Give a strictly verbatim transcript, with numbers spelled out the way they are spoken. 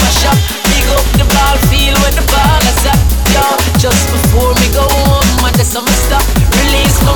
mash up. Big up the ball field where the ball is at. Yo, just before me go home, I just some stop. Release